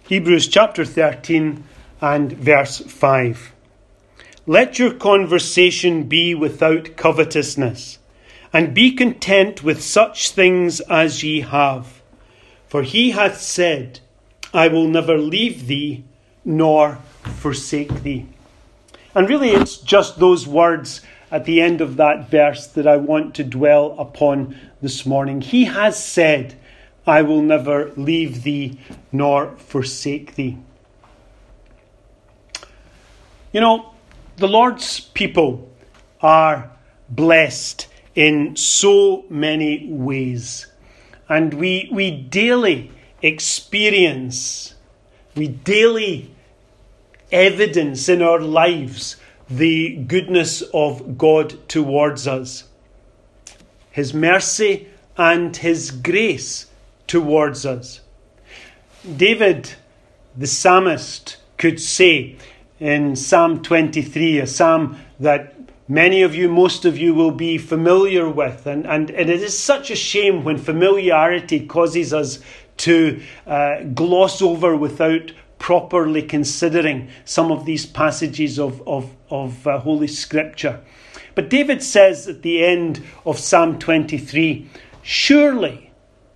Hebrews chapter 13 and verse 5. Let your conversation be without covetousness, and be content with such things as ye have. For he hath said, I will never leave thee, nor forsake thee. And really it's just those words at the end of that verse that I want to dwell upon this morning. He has said, I will never leave thee nor forsake thee. You know, the Lord's people are blessed in so many ways. And we daily experience, we daily evidence in our lives the goodness of God towards us. His mercy and His grace towards us. David, the psalmist, could say in Psalm 23, a psalm that many of you, most of you will be familiar with. And it is such a shame when familiarity causes us to gloss over without properly considering some of these passages of Holy Scripture. But David says at the end of Psalm 23, Surely,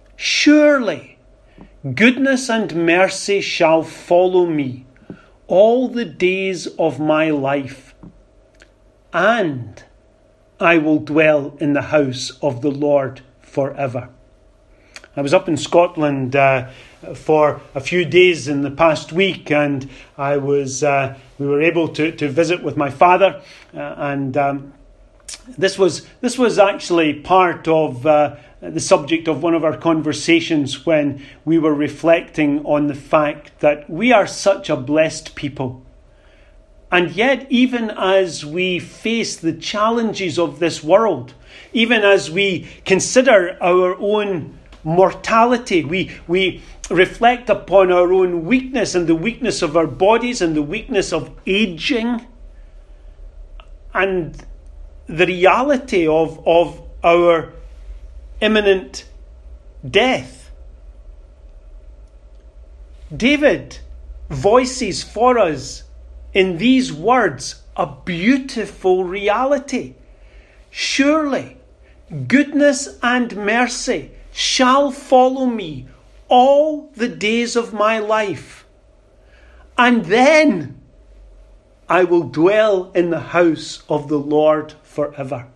goodness and mercy shall follow me all the days of my life, and I will dwell in the house of the Lord forever. I was up in Scotland for a few days in the past week, and we were able to visit with my father, and this was actually part of the subject of one of our conversations when we were reflecting on the fact that we are such a blessed people. And yet, even as we face the challenges of this world, even as we consider our own mortality, we reflect upon our own weakness and the weakness of our bodies and the weakness of aging and the reality of our imminent death. David voices for us in these words a beautiful reality. Surely goodness and mercy shall follow me all the days of my life, and then I will dwell in the house of the Lord forever.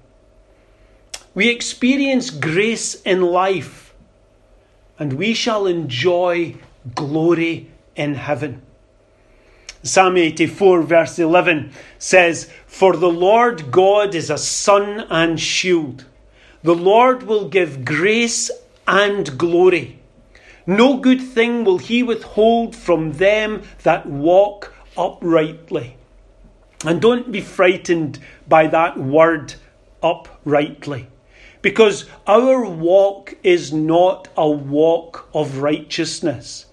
We experience grace in life, and we shall enjoy glory in heaven. Psalm 84 verse 11 says, For the Lord God is a sun and shield. The Lord will give grace and glory. No good thing will He withhold from them that walk uprightly. And don't be frightened by that word, uprightly. Because our walk is not a walk of righteousness,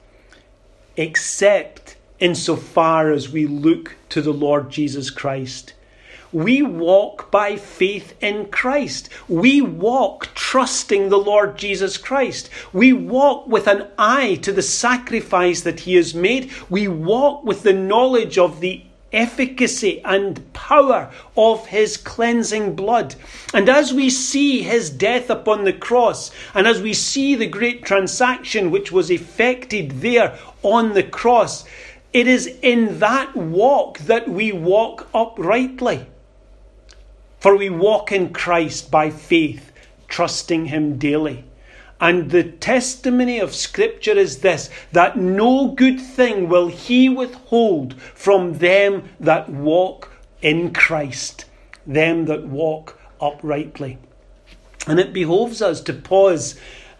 except insofar as we look to the Lord Jesus Christ. We walk by faith in Christ. We walk trusting the Lord Jesus Christ. We walk with an eye to the sacrifice that He has made. We walk with the knowledge of the efficacy and power of His cleansing blood. And as we see His death upon the cross, and as we see the great transaction which was effected there on the cross, it is in that walk that we walk uprightly. For we walk in Christ by faith, trusting Him daily. And the testimony of Scripture is this, that no good thing will He withhold from them that walk in Christ, them that walk uprightly. And it behoves us to pause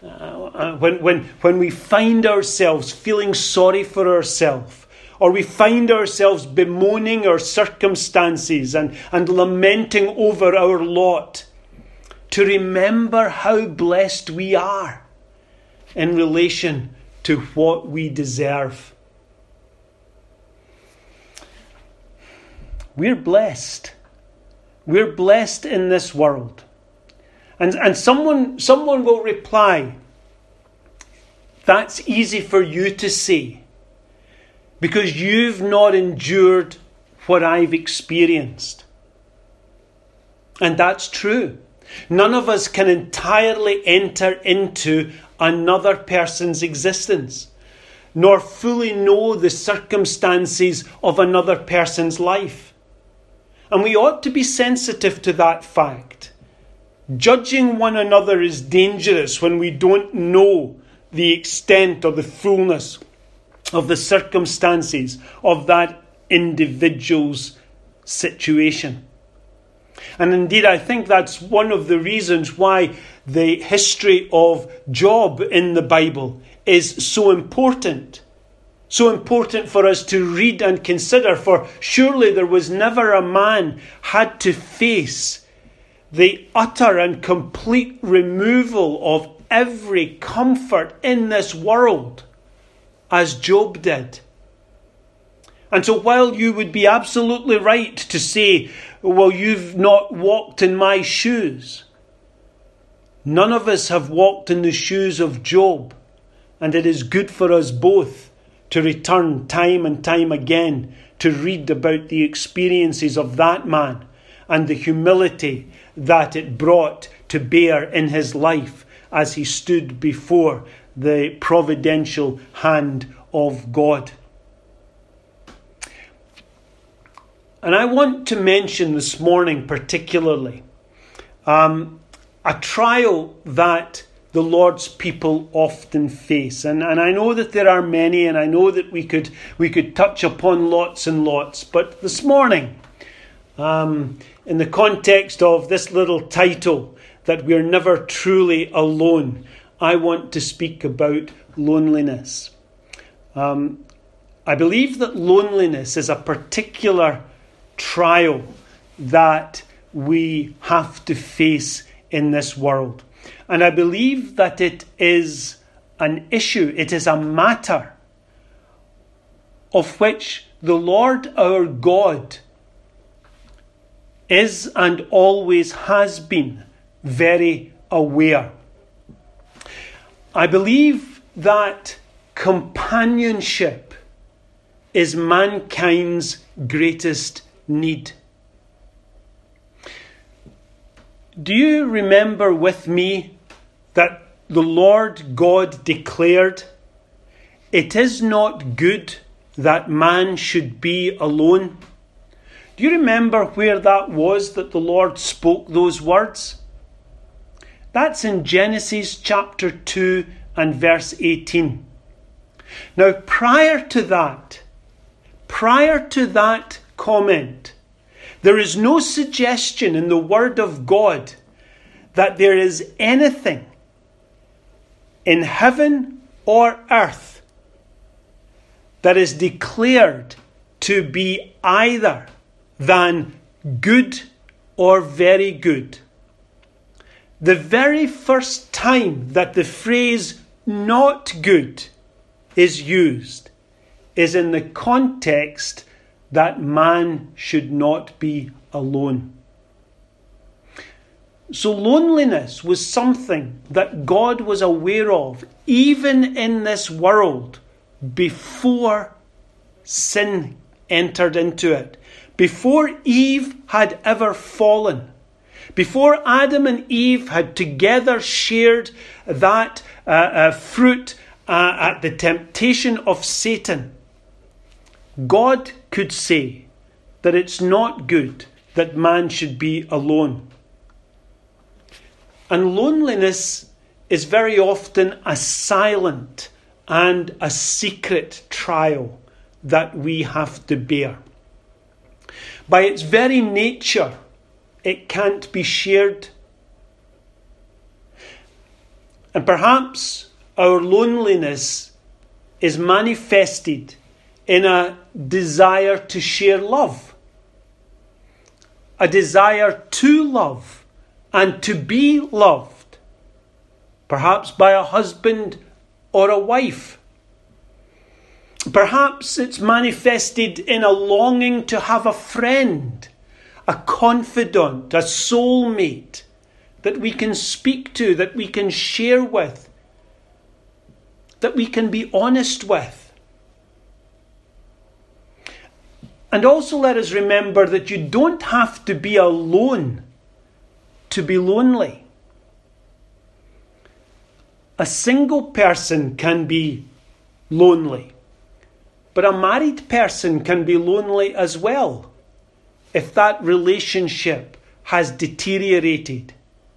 when we find ourselves feeling sorry for ourselves, or we find ourselves bemoaning our circumstances and lamenting over our lot, to remember how blessed we are in relation to what we deserve. We're blessed. We're blessed in this world. And someone will reply, that's easy for you to say. because you've not endured what I've experienced. And that's true. None of us can entirely enter into another person's existence, nor fully know the circumstances of another person's life. And we ought to be sensitive to that fact. Judging one another is dangerous when we don't know the extent or the fullness of the circumstances of that individual's situation. And indeed, I think that's one of the reasons why the history of Job in the Bible is so important. So important for us to read and consider, for surely there was never a man had to face the utter and complete removal of every comfort in this world as Job did. And so while you would be absolutely right to say, well, you've not walked in my shoes, none of us have walked in the shoes of Job. And it is good for us both to return time and time again to read about the experiences of that man and the humility that it brought to bear in his life as he stood before the providential hand of God. And I want to mention this morning particularly a trial that the Lord's people often face. And I know that there are many, and I know that we could touch upon lots and lots. But this morning, in the context of this little title, that we're never truly alone, I want to speak about loneliness. I believe that loneliness is a particular trial that we have to face in this world. And I believe that it is an issue, it is a matter of which the Lord our God is and always has been very aware. I believe that companionship is mankind's greatest need. Do you remember with me that the Lord God declared, "It is not good that man should be alone"? Do you remember where that was that the Lord spoke those words? That's in Genesis chapter 2 and verse 18. Now, prior to that comment, there is no suggestion in the Word of God that there is anything in heaven or earth that is declared to be either than good or very good. The very first time that the phrase "not good" is used is in the context that man should not be alone. So loneliness was something that God was aware of even in this world before sin entered into it. Before Eve had ever fallen. Before Adam and Eve had together shared that fruit at the temptation of Satan, God could say that it's not good that man should be alone. And loneliness is very often a silent and a secret trial that we have to bear. By its very nature, it can't be shared. And perhaps our loneliness is manifested in a desire to share love, a desire to love and to be loved, perhaps by a husband or a wife. Perhaps it's manifested in a longing to have a friend, a confidant, a soulmate that we can speak to, that we can share with, that we can be honest with. And also let us remember that you don't have to be alone to be lonely. A single person can be lonely, but a married person can be lonely as well if that relationship has deteriorated.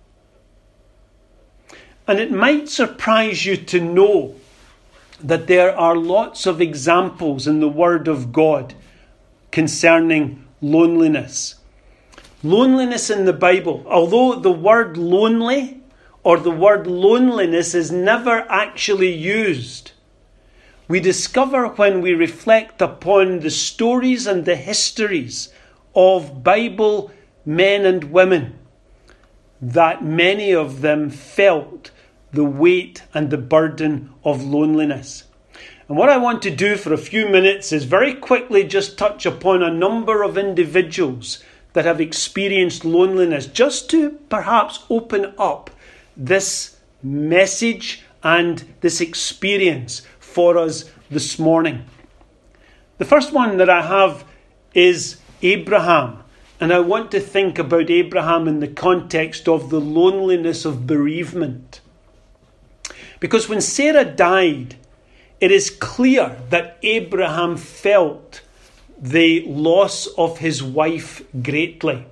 And it might surprise you to know that there are lots of examples in the Word of God concerning loneliness. Loneliness in the Bible, although the word lonely or the word loneliness is never actually used, we discover when we reflect upon the stories and the histories of Bible men and women that many of them felt the weight and the burden of loneliness. And what I want to do for a few minutes is very quickly just touch upon a number of individuals that have experienced loneliness, just to perhaps open up this message and this experience for us this morning. The first one that I have is Abraham. And I want to think about Abraham in the context of the loneliness of bereavement. Because when Sarah died, it is clear that Abraham felt the loss of his wife greatly.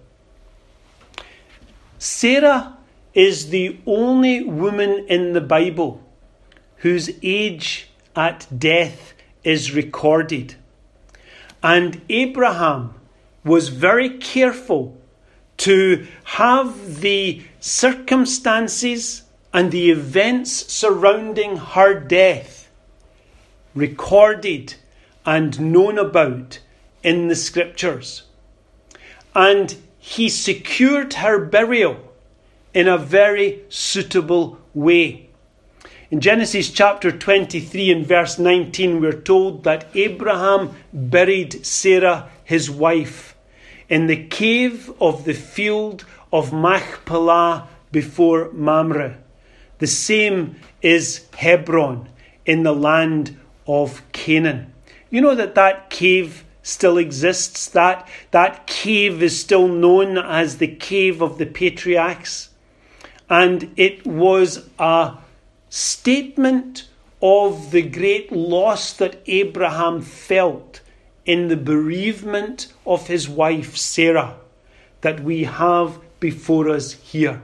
Sarah is the only woman in the Bible whose age at death is recorded. And Abraham was very careful to have the circumstances and the events surrounding her death recorded and known about in the scriptures. And he secured her burial in a very suitable way. In Genesis chapter 23 and verse 19, we're told that Abraham buried Sarah, his wife, in the cave of the field of Machpelah before Mamre. The same is Hebron in the land of Canaan. You know that cave still exists. That cave is still known as the Cave of the Patriarchs. And it was a statement of the great loss that Abraham felt in the bereavement of his wife Sarah that we have before us here.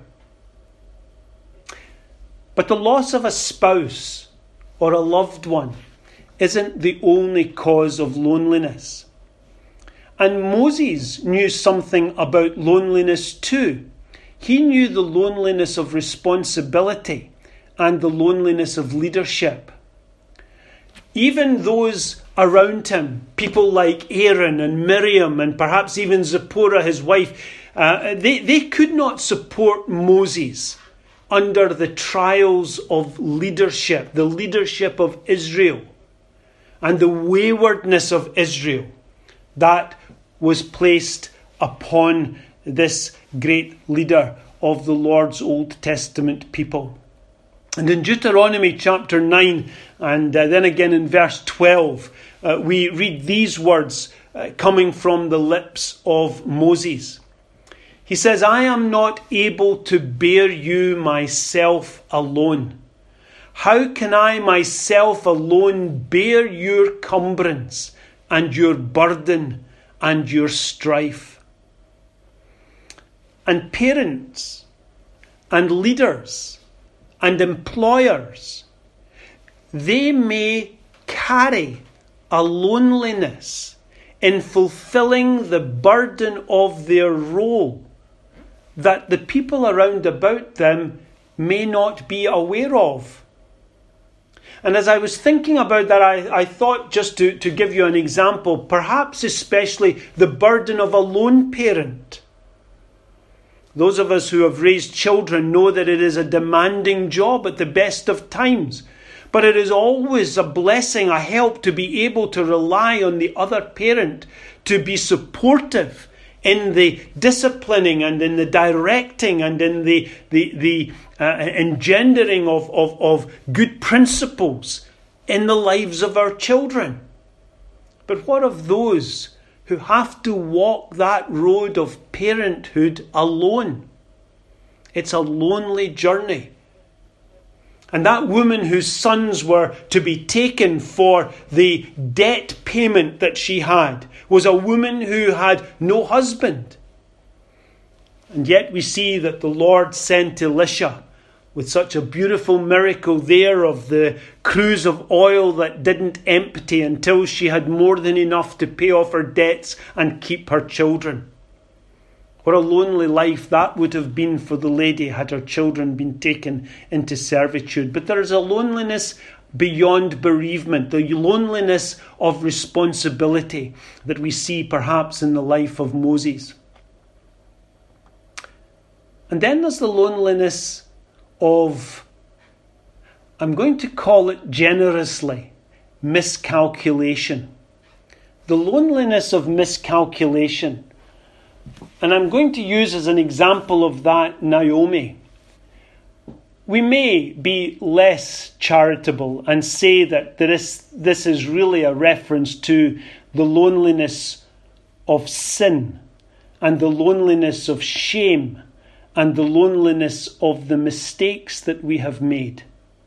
But the loss of a spouse or a loved one isn't the only cause of loneliness. And Moses knew something about loneliness too. He knew the loneliness of responsibility and the loneliness of leadership. Even those around him, people like Aaron and Miriam and perhaps even Zipporah, his wife, they could not support Moses under the trials of leadership, the leadership of Israel, and the waywardness of Israel that was placed upon this great leader of the Lord's Old Testament people. And in Deuteronomy chapter 9 and then again in verse 12, we read these words coming from the lips of Moses. He says, "I am not able to bear you myself alone. How can I myself alone bear your cumbrance and your burden and your strife?" And parents and leaders and employers, they may carry a loneliness in fulfilling the burden of their role that the people around about them may not be aware of. And as I was thinking about that, I thought, just to give you an example, perhaps especially the burden of a lone parent. Those of us who have raised children know that it is a demanding job at the best of times. But it is always a blessing, a help to be able to rely on the other parent to be supportive in the disciplining and in the directing and in the engendering of good principles in the lives of our children. But what of those who have to walk that road of parenthood alone. It's a lonely journey. And that woman whose sons were to be taken for the debt payment that she had was a woman who had no husband. And yet we see that the Lord sent Elisha with such a beautiful miracle there of the cruse of oil that didn't empty until she had more than enough to pay off her debts and keep her children. What a lonely life that would have been for the lady had her children been taken into servitude. But there is a loneliness beyond bereavement, the loneliness of responsibility that we see perhaps in the life of Moses. And then there's the loneliness of, I'm going to call it generously, miscalculation. The loneliness of miscalculation. And I'm going to use as an example of that Naomi. We may be less charitable and say that this is really a reference to the loneliness of sin and the loneliness of shame and the loneliness of the mistakes that we have made.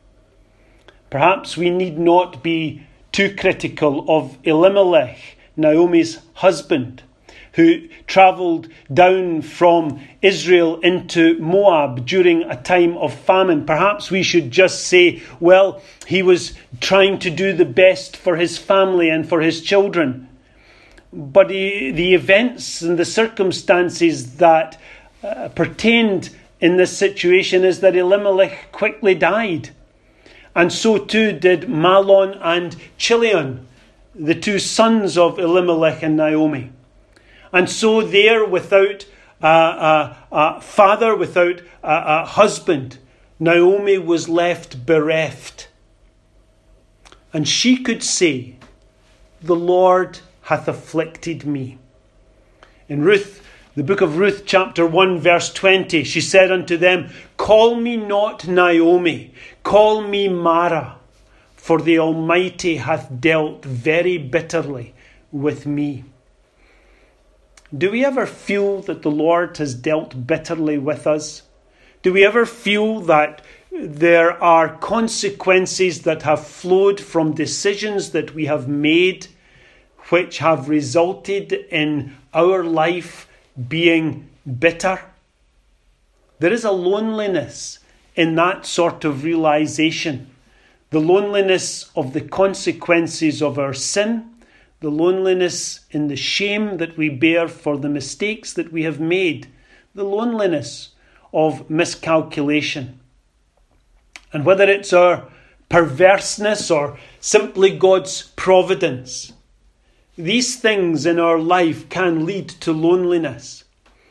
Perhaps we need not be too critical of Elimelech, Naomi's husband, who travelled down from Israel into Moab during a time of famine. Perhaps we should just say, well, he was trying to do the best for his family and for his children. But the events and the circumstances that pertained in this situation is that Elimelech quickly died. And so too did Mahlon and Chilion, the two sons of Elimelech and Naomi. And so there, without a father, without a husband, Naomi was left bereft. And she could say, the Lord hath afflicted me. In Ruth, the book of Ruth, chapter 1, verse 20, she said unto them, call me not Naomi, call me Mara, for the Almighty hath dealt very bitterly with me. Do we ever feel that the Lord has dealt bitterly with us? Do we ever feel that there are consequences that have flowed from decisions that we have made, which have resulted in our life being bitter? There is a loneliness in that sort of realization. The loneliness of the consequences of our sin, the loneliness in the shame that we bear for the mistakes that we have made, the loneliness of miscalculation. And whether it's our perverseness or simply God's providence, these things in our life can lead to loneliness.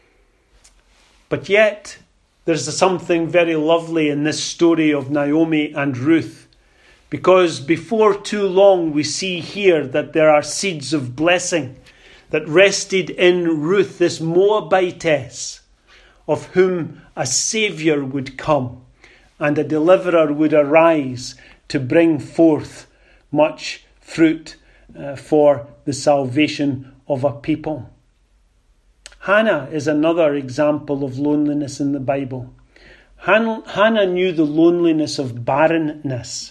But yet, there's something very lovely in this story of Naomi and Ruth. Because before too long we see here that there are seeds of blessing that rested in Ruth, this Moabitess, of whom a Saviour would come and a deliverer would arise to bring forth much fruit for the salvation of a people. Hannah is another example of loneliness in the Bible. Hannah knew the loneliness of barrenness.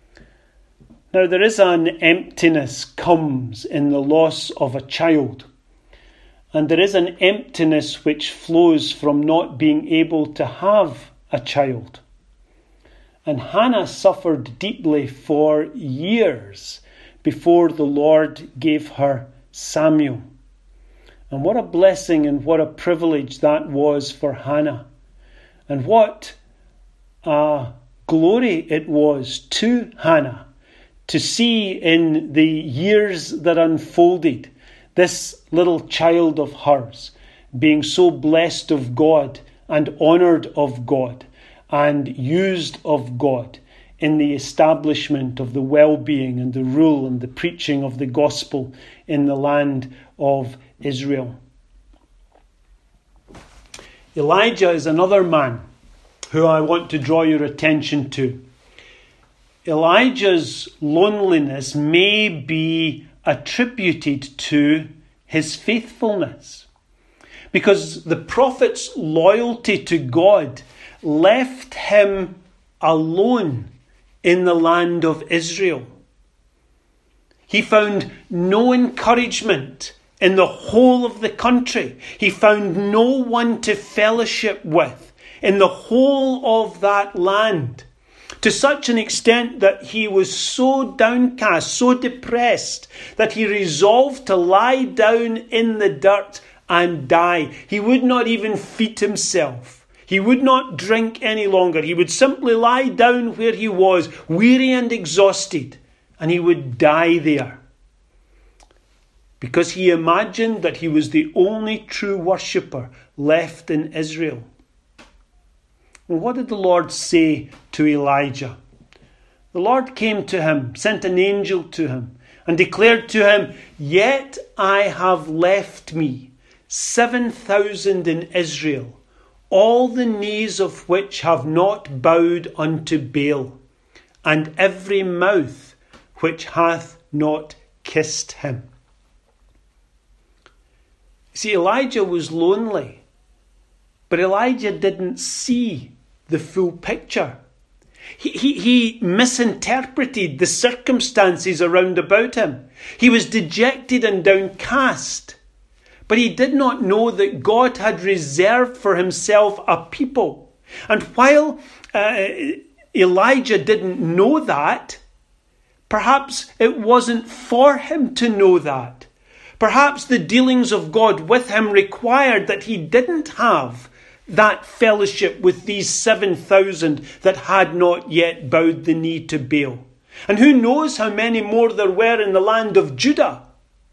Now, there is an emptiness comes in the loss of a child. And there is an emptiness which flows from not being able to have a child. And Hannah suffered deeply for years before the Lord gave her Samuel. And what a blessing and what a privilege that was for Hannah. And what a glory it was to Hannah to see in the years that unfolded this little child of hers being so blessed of God and honoured of God and used of God in the establishment of the well-being and the rule and the preaching of the gospel in the land of Israel. Elijah is another man who I want to draw your attention to. Elijah's loneliness may be attributed to his faithfulness. Because the prophet's loyalty to God left him alone in the land of Israel. He found no encouragement in the whole of the country. He found no one to fellowship with in the whole of that land, to such an extent that he was so downcast, so depressed, that he resolved to lie down in the dirt and die. He would not even feed himself. He would not drink any longer. He would simply lie down where he was, weary and exhausted, and he would die there. Because he imagined that he was the only true worshipper left in Israel. And what did the Lord say to Elijah? The Lord came to him, sent an angel to him, and declared to him, "Yet I have left me 7,000 in Israel, all the knees of which have not bowed unto Baal, and every mouth which hath not kissed him." See, Elijah was lonely, but Elijah didn't see the full picture. He misinterpreted the circumstances around about him. He was dejected and downcast, but he did not know that God had reserved for himself a people. And while Elijah didn't know that, perhaps it wasn't for him to know that. Perhaps the dealings of God with him required that he didn't have that fellowship with these 7,000 that had not yet bowed the knee to Baal. And who knows how many more there were in the land of Judah.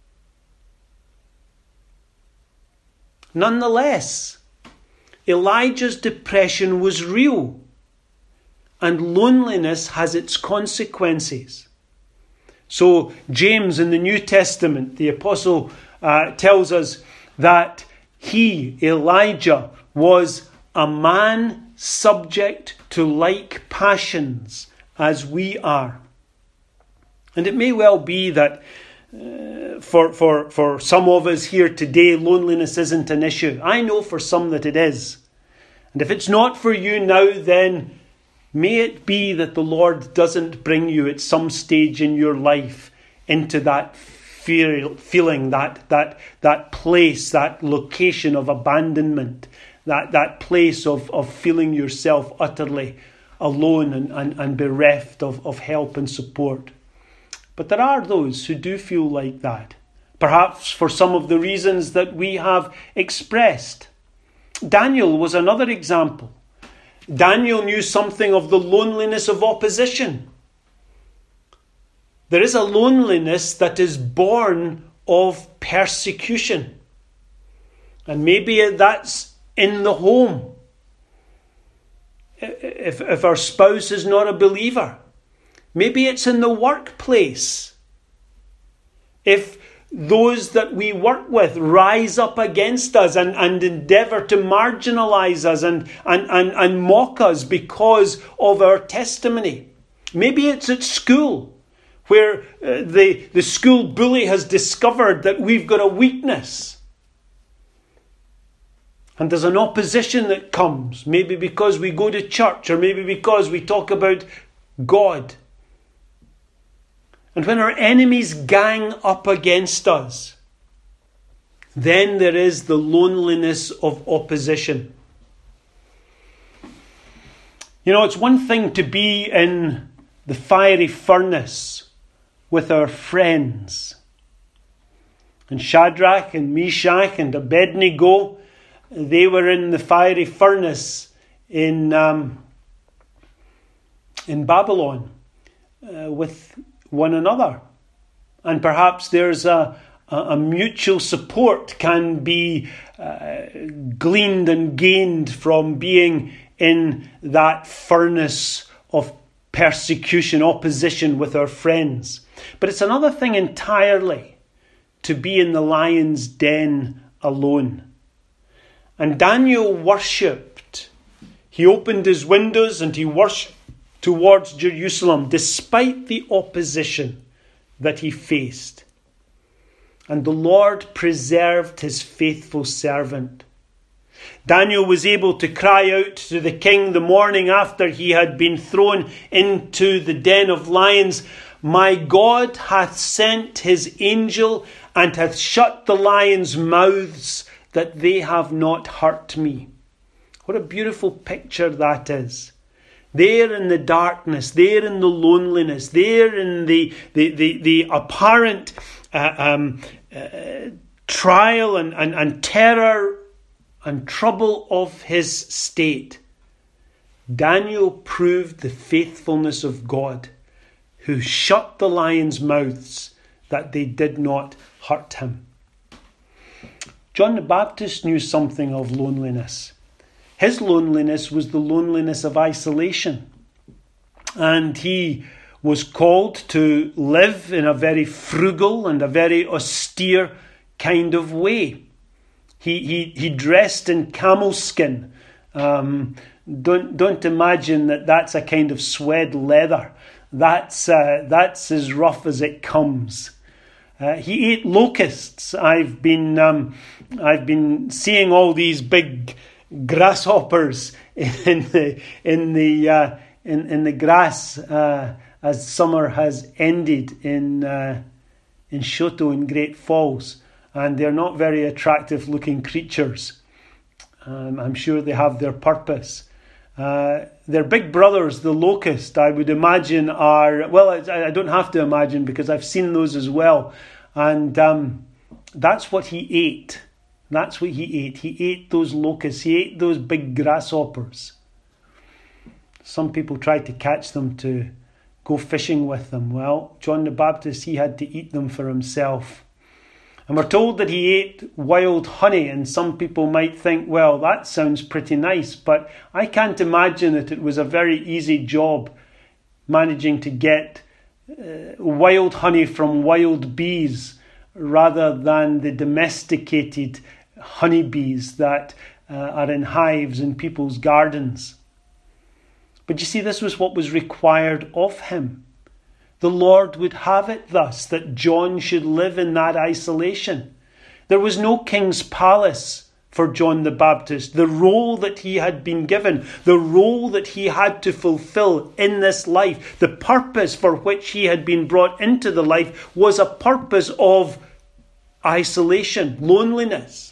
Nonetheless, Elijah's depression was real, and loneliness has its consequences. So James in the New Testament, the apostle, tells us that he, Elijah, was a man subject to like passions as we are. And it may well be that for some of us here today, loneliness isn't an issue. I know for some that it is. And if it's not for you now, then may it be that the Lord doesn't bring you at some stage in your life into that feeling, that place, that location of abandonment, that place of feeling yourself utterly alone and bereft of help and support. But there are those who do feel like that, perhaps for some of the reasons that we have expressed. Daniel was another example. Daniel knew something of the loneliness of opposition. There is a loneliness that is born of persecution. And maybe that's in the home. If our spouse is not a believer. Maybe it's in the workplace. If those that we work with rise up against us and endeavour to marginalise us and mock us because of our testimony. Maybe it's at school where the school bully has discovered that we've got a weakness. And there's an opposition that comes, maybe because we go to church or maybe because we talk about God. And when our enemies gang up against us, then there is the loneliness of opposition. You know, it's one thing to be in the fiery furnace with our friends. And Shadrach and Meshach and Abednego, they were in the fiery furnace in Babylon with one another. And perhaps there's a mutual support can be gleaned and gained from being in that furnace of persecution, opposition with our friends. But it's another thing entirely to be in the lion's den alone. And Daniel worshipped. He opened his windows and he worshipped towards Jerusalem, despite the opposition that he faced. and the Lord preserved his faithful servant. Daniel was able to cry out to the king the morning after he had been thrown into the den of lions, "My God hath sent his angel and hath shut the lions' mouths, that they have not hurt me." What a beautiful picture that is. There in the darkness, there in the loneliness, there in the apparent trial and terror and trouble of his state, Daniel proved the faithfulness of God, who shut the lions' mouths that they did not hurt him. John the Baptist knew something of loneliness. His loneliness was the loneliness of isolation. And he was called to live in a very frugal and a very austere kind of way. He dressed in camel skin. Don't imagine that that's a kind of suede leather. That's as rough as it comes. He ate locusts. I've been seeing all these big grasshoppers in the grass as summer has ended in Shoto in Great Falls, and they're not very attractive looking creatures. I'm sure they have their purpose. Their big brothers, the locust, I would imagine are, well, I don't have to imagine because I've seen those as well. And that's what he ate. That's what he ate. He ate those locusts. He ate those big grasshoppers. Some people tried to catch them to go fishing with them. Well, John the Baptist, he had to eat them for himself. And we're told that he ate wild honey, and some people might think, well, that sounds pretty nice, but I can't imagine that it was a very easy job managing to get wild honey from wild bees rather than the domesticated honeybees that are in hives in people's gardens. But you see, this was what was required of him. The Lord would have it thus, that John should live in that isolation. There was no king's palace for John the Baptist. The role that he had been given, the role that he had to fulfill in this life, the purpose for which he had been brought into the life was a purpose of isolation, loneliness.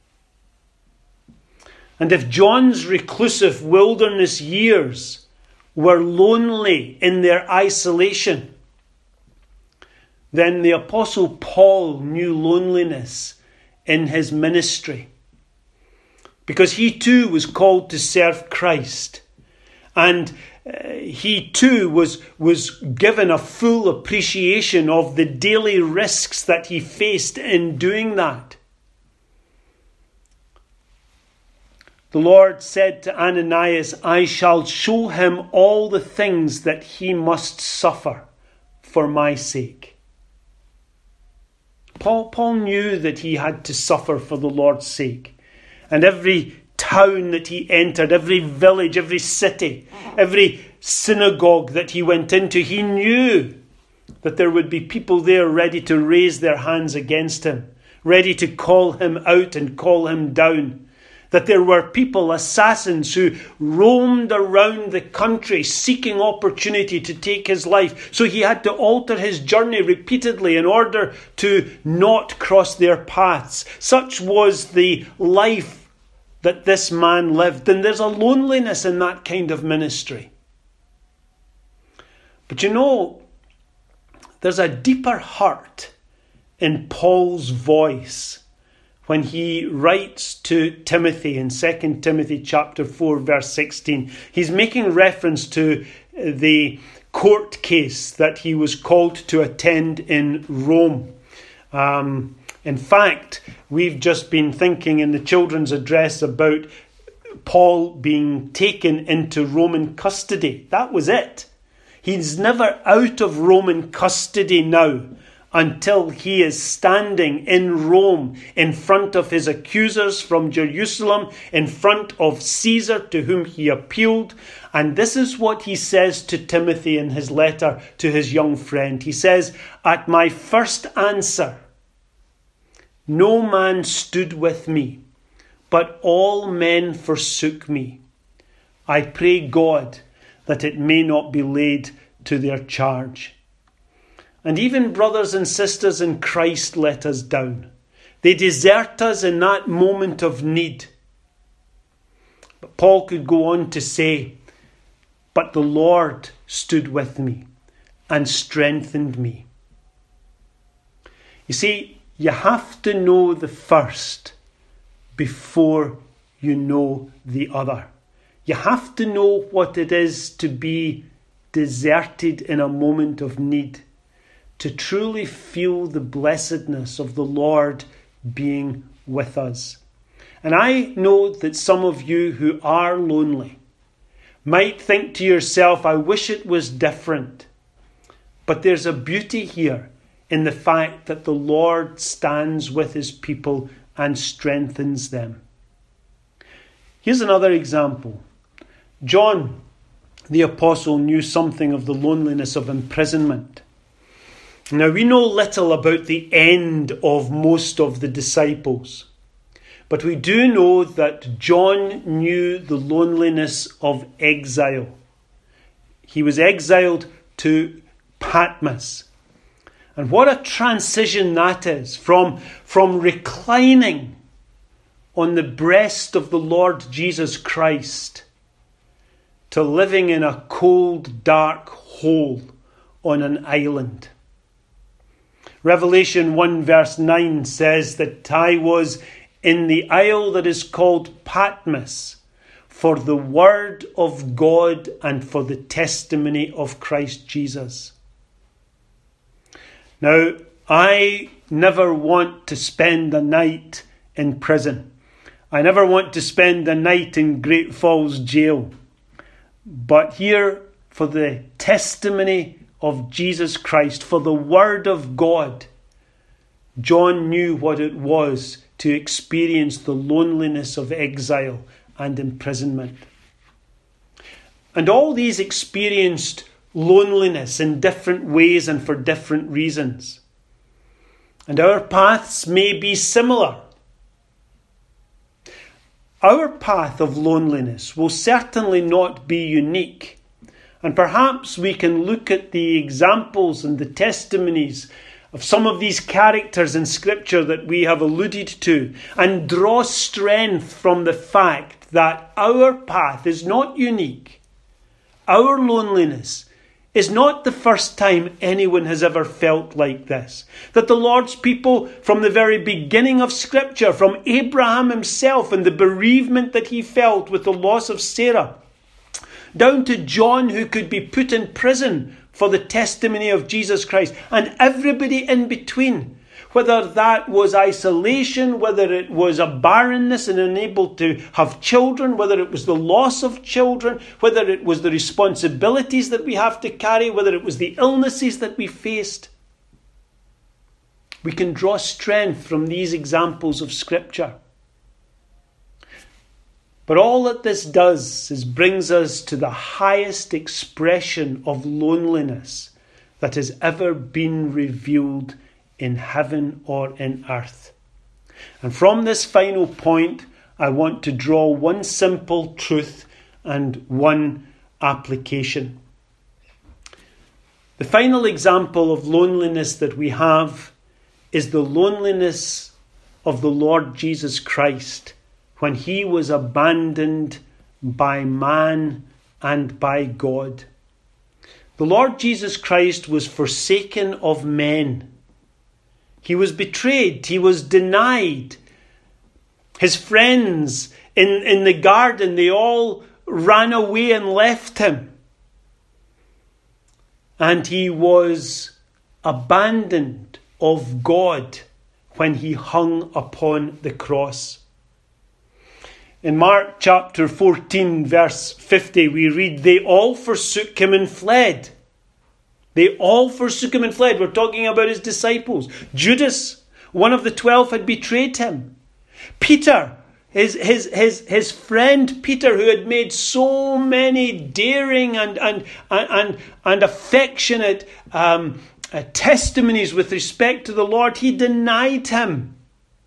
And if John's reclusive wilderness years were lonely in their isolation, then the Apostle Paul knew loneliness in his ministry, because he too was called to serve Christ, and he too was given a full appreciation of the daily risks that he faced in doing that. The Lord said to Ananias, "I shall show him all the things that he must suffer for my sake." Paul knew that he had to suffer for the Lord's sake. And every town that he entered, every village, every city, every synagogue that he went into, he knew that there would be people there ready to raise their hands against him, ready to call him out and call him down. That there were people, assassins, who roamed around the country seeking opportunity to take his life. So he had to alter his journey repeatedly in order to not cross their paths. Such was the life that this man lived. And there's a loneliness in that kind of ministry. But you know, there's a deeper hurt in Paul's voice when he writes to Timothy in 2 Timothy chapter 4 verse 16. He's making reference to the court case that he was called to attend in Rome. In fact, we've just been thinking in the children's address about Paul being taken into Roman custody. That was it. He's never out of Roman custody now, until he is standing in Rome in front of his accusers from Jerusalem, in front of Caesar to whom he appealed. And this is what he says to Timothy in his letter to his young friend. He says, "At my first answer, no man stood with me, but all men forsook me. I pray God that it may not be laid to their charge. And even brothers and sisters in Christ let us down. They desert us in that moment of need. But Paul could go on to say, but the Lord stood with me and strengthened me. You see, you have to know the first before you know the other. You have to know what it is to be deserted in a moment of need, to truly feel the blessedness of the Lord being with us. And I know that some of you who are lonely might think to yourself, I wish it was different. But there's a beauty here in the fact that the Lord stands with his people and strengthens them. Here's another example. John, the apostle, knew something of the loneliness of imprisonment. Now, we know little about the end of most of the disciples, but we do know that John knew the loneliness of exile. He was exiled to Patmos. And what a transition that is from reclining on the breast of the Lord Jesus Christ to living in a cold, dark hole on an island. Revelation 1 verse 9 says that I was in the isle that is called Patmos for the word of God and for the testimony of Christ Jesus. Now, I never want to spend a night in prison. I never want to spend a night in Great Falls jail. But here, for the testimony of Jesus Christ, for the word of God, John knew what it was to experience the loneliness of exile and imprisonment. And all these experienced loneliness in different ways and for different reasons. And our paths may be similar. Our path of loneliness will certainly not be unique. And perhaps we can look at the examples and the testimonies of some of these characters in Scripture that we have alluded to and draw strength from the fact that our path is not unique. Our loneliness is not the first time anyone has ever felt like this. That the Lord's people, from the very beginning of Scripture, from Abraham himself and the bereavement that he felt with the loss of Sarah, down to John, who could be put in prison for the testimony of Jesus Christ, and everybody in between, whether that was isolation, whether it was a barrenness and unable to have children, whether it was the loss of children, whether it was the responsibilities that we have to carry, whether it was the illnesses that we faced. We can draw strength from these examples of Scripture. But all that this does is brings us to the highest expression of loneliness that has ever been revealed in heaven or in earth. And from this final point, I want to draw one simple truth and one application. The final example of loneliness that we have is the loneliness of the Lord Jesus Christ when he was abandoned by man and by God. The Lord Jesus Christ was forsaken of men. He was betrayed. He was denied. His friends in the garden, they all ran away and left him. And he was abandoned of God when he hung upon the cross. In Mark chapter 14, verse 50, we read, they all forsook him and fled. They all forsook him and fled. We're talking about his disciples. Judas, one of the 12, had betrayed him. Peter, his friend Peter, who had made so many daring and affectionate testimonies with respect to the Lord, he denied him.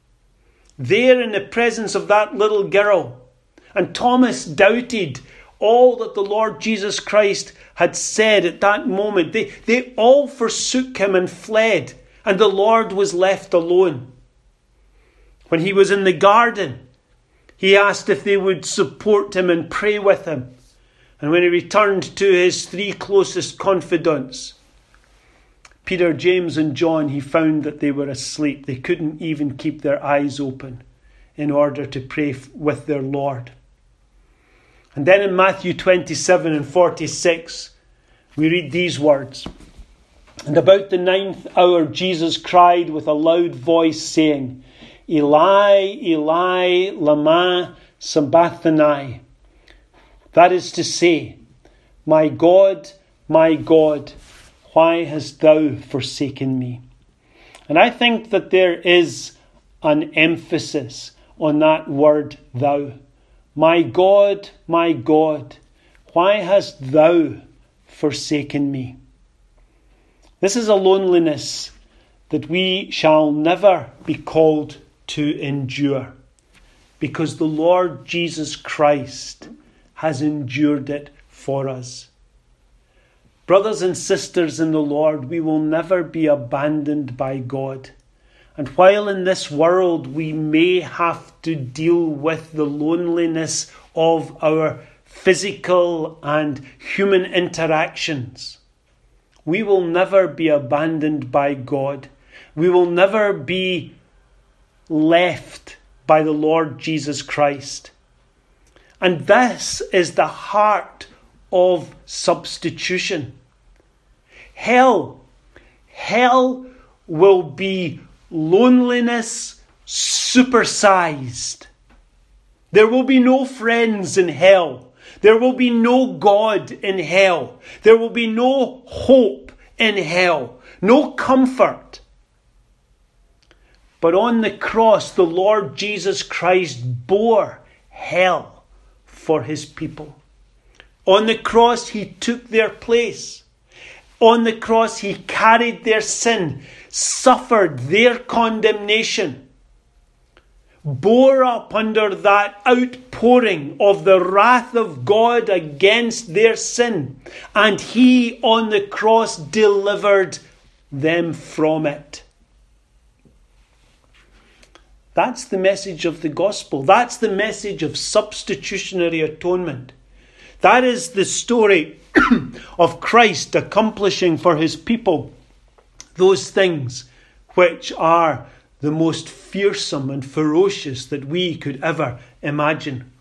there in the presence of that little girl. And Thomas doubted all that the Lord Jesus Christ had said at that moment. They all forsook him and fled, and the Lord was left alone. When he was in the garden, he asked if they would support him and pray with him. And when he returned to his 3 closest confidants, Peter, James and John, he found that they were asleep. They couldn't even keep their eyes open in order to pray with their Lord. And then in Matthew 27 and 46, we read these words. And about the 9th hour, Jesus cried with a loud voice, saying, Eli, Eli, lama sabachthani. That is to say, my God, why hast thou forsaken me? And I think that there is an emphasis on that word thou. My God, why hast thou forsaken me? This is a loneliness that we shall never be called to endure, because the Lord Jesus Christ has endured it for us. Brothers and sisters in the Lord, we will never be abandoned by God. And while in this world we may have to deal with the loneliness of our physical and human interactions, we will never be abandoned by God. We will never be left by the Lord Jesus Christ. And this is the heart of substitution. Hell will be loneliness supersized. There will be no friends in hell. There will be no God in hell. There will be no hope in hell. No comfort. But on the cross, the Lord Jesus Christ bore hell for his people. On the cross, he took their place. On the cross, he carried their sin, suffered their condemnation, bore up under that outpouring of the wrath of God against their sin, and he on the cross delivered them from it. That's the message of the gospel. That's the message of substitutionary atonement. That is the story of Christ accomplishing for his people those things which are the most fearsome and ferocious that we could ever imagine.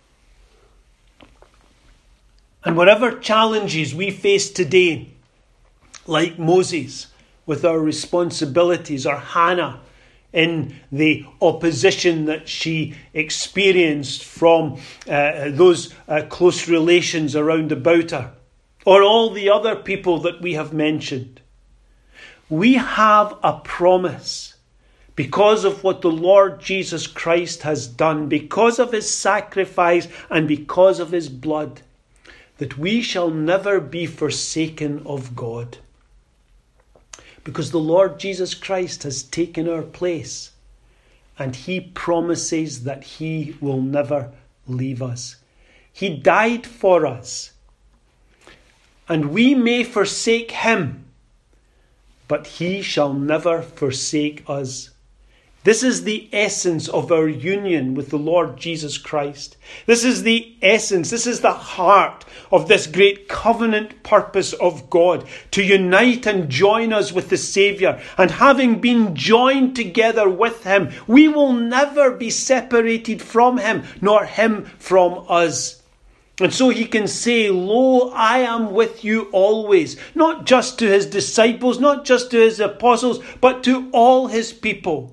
And whatever challenges we face today, like Moses with our responsibilities, or Hannah in the opposition that she experienced from those close relations around about her, or all the other people that we have mentioned, we have a promise because of what the Lord Jesus Christ has done, because of his sacrifice and because of his blood, that we shall never be forsaken of God. Because the Lord Jesus Christ has taken our place, and he promises that he will never leave us. He died for us, and we may forsake him, but he shall never forsake us. This is the essence of our union with the Lord Jesus Christ. This is the essence, this is the heart of this great covenant purpose of God, to unite and join us with the Saviour. And having been joined together with him, we will never be separated from him, nor him from us. And so he can say, "Lo, I am with you always," not just to his disciples, not just to his apostles, but to all his people.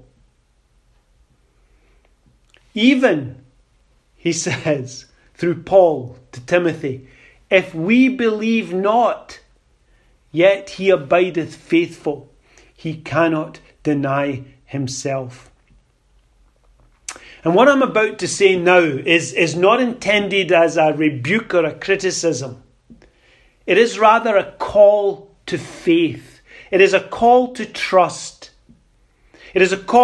Even, he says, through Paul to Timothy, if we believe not, yet he abideth faithful. He cannot deny himself. And what I'm about to say now is not intended as a rebuke or a criticism. It is rather a call to faith. It is a call to trust. It is a call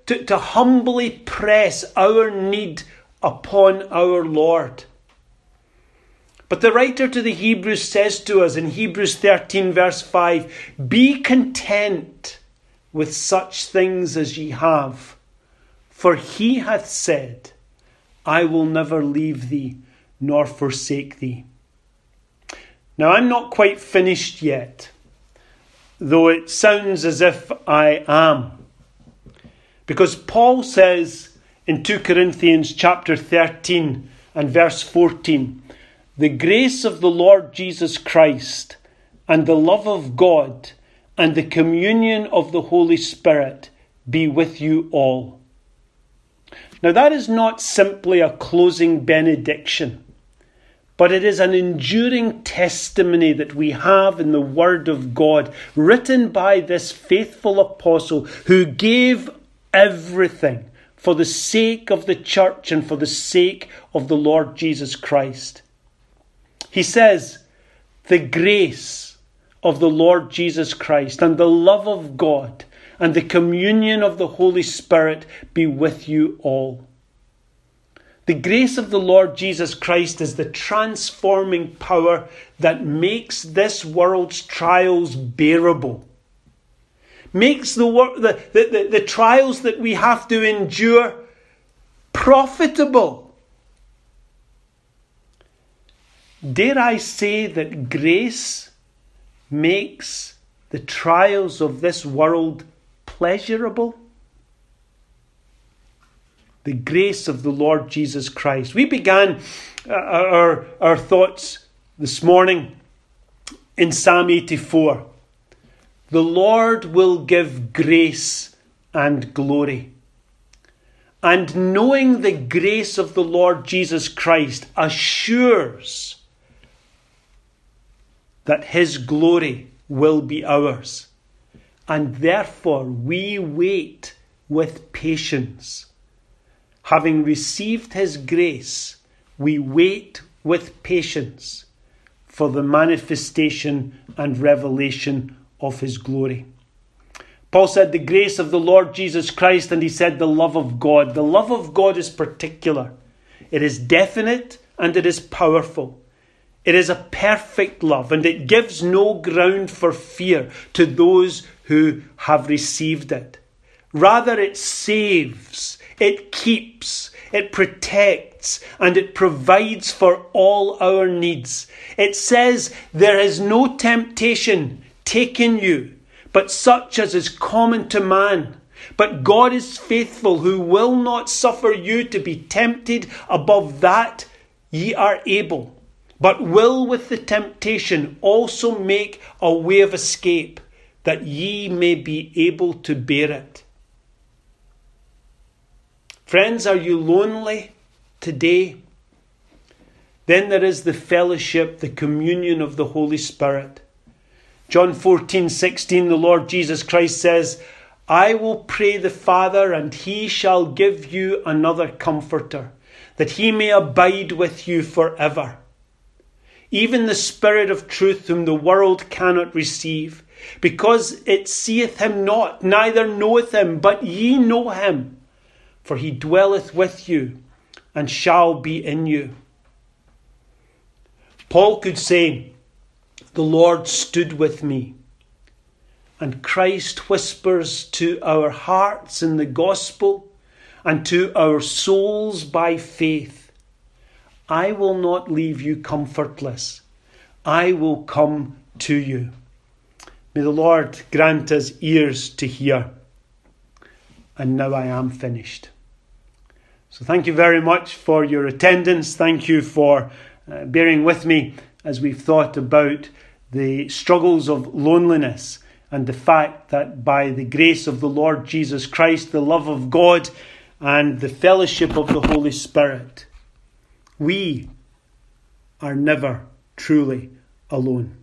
to humbly press our need upon our Lord. But the writer to the Hebrews says to us in Hebrews 13 verse 5, "Be content with such things as ye have, for he hath said, I will never leave thee nor forsake thee." Now, I'm not quite finished yet, though it sounds as if I am. Because Paul says in 2 Corinthians chapter 13 and verse 14, "The grace of the Lord Jesus Christ and the love of God and the communion of the Holy Spirit be with you all." Now, that is not simply a closing benediction, but it is an enduring testimony that we have in the Word of God, written by this faithful apostle who gave everything for the sake of the church and for the sake of the Lord Jesus Christ. He says, "The grace of the Lord Jesus Christ and the love of God and the communion of the Holy Spirit be with you all." The grace of the Lord Jesus Christ is the transforming power that makes this world's trials bearable. Makes the trials that we have to endure profitable. Dare I say that grace makes the trials of this world pleasurable? The grace of the Lord Jesus Christ. We began our thoughts this morning in Psalm 84. The Lord will give grace and glory. And knowing the grace of the Lord Jesus Christ assures that his glory will be ours. And therefore we wait with patience. Having received his grace, we wait with patience for the manifestation and revelation of his glory. Paul said the grace of the Lord Jesus Christ, and he said the love of God. The love of God is particular. It is definite and it is powerful. It is a perfect love, and it gives no ground for fear to those who have received it. Rather, it saves, it keeps, it protects, and it provides for all our needs. It says, "There is no temptation taken you, but such as is common to man. But God is faithful, who will not suffer you to be tempted above that ye are able, but will with the temptation also make a way of escape, that ye may be able to bear it." Friends, are you lonely today? Then there is the fellowship, the communion of the Holy Spirit. John 14:16, the Lord Jesus Christ says, "I will pray the Father, and he shall give you another comforter, that he may abide with you forever. Even the Spirit of truth, whom the world cannot receive, because it seeth him not, neither knoweth him, but ye know him, for he dwelleth with you and shall be in you." Paul could say, "The Lord stood with me." And Christ whispers to our hearts in the gospel and to our souls by faith, "I will not leave you comfortless. I will come to you." May the Lord grant us ears to hear. And now I am finished. So thank you very much for your attendance. Thank you for bearing with me as we've thought about the struggles of loneliness and the fact that by the grace of the Lord Jesus Christ, the love of God and the fellowship of the Holy Spirit, we are never truly alone.